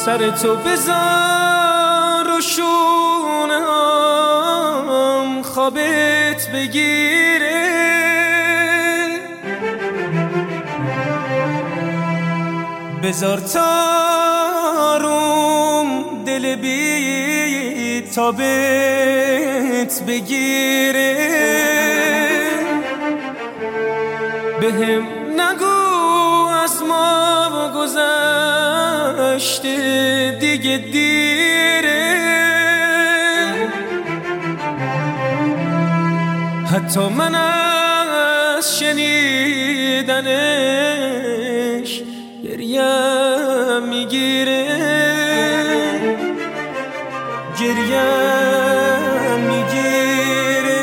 سر تو بذار و شونم خوابت بگیره، بذار تاروم دل بی تابت بگیره، بهم نگو از ما گذشته دیگه دیره، حتی من از شنیدنش گریم میگیره، گریم میگیره.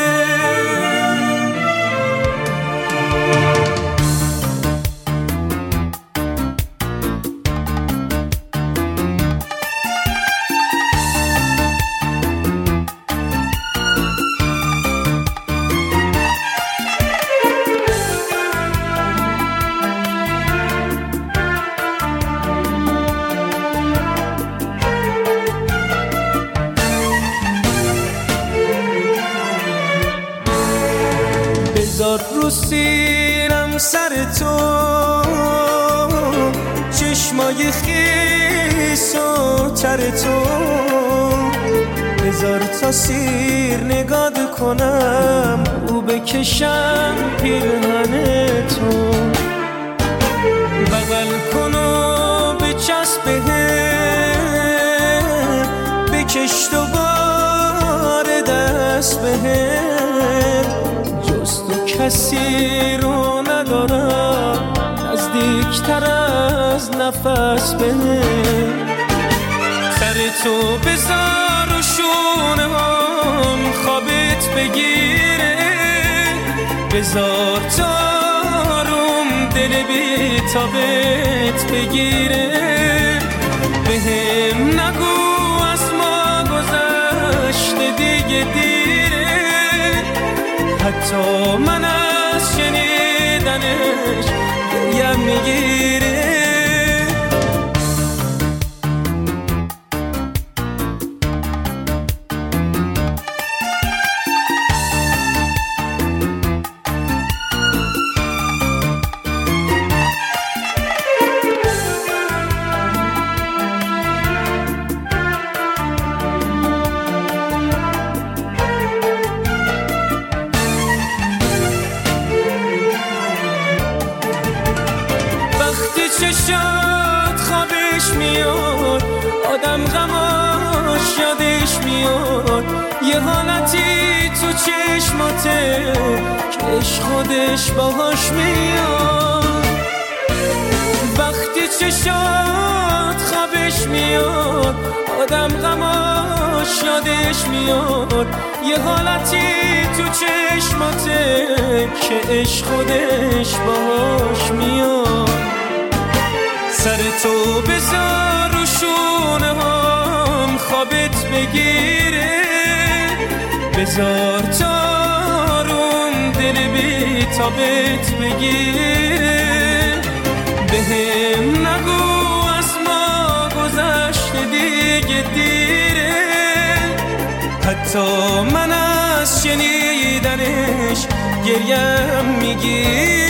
بذار رو سینم سر تو چشمای خیس و تر تو، بذار تا سیر نگاه کنم او بکشم پیرهن تو، بغل کن و بچسب بهم، بکش دوباره دست بهم، جز تو کسی رو ندارم نزدیکتر از نفس بهم، سر تو بذار و شونم خوابت بگیره، بذار تاروم دل بی تابت بگیره، بهم نگو از ما گذشته دیگه دیره، حتی من از شنیدنش گریم میگیره. چشات خوابش میاد، آدم غماش یادش میاد، یه حالتی تو چشماته که عشق خودش باهاش میاد، وقتی چشات خوابش میاد، آدم غماش یادش میاد، یه حالتی تو چشماته که عشق خودش باهاش میاد، سر تو بذار رو شونه هم خوابت بگیره، بذار تاروم دل بی تابت بگیره، بهم نگو از ما گذشته دیگه دیره، حتی من از شنیدنش گریم میگیره.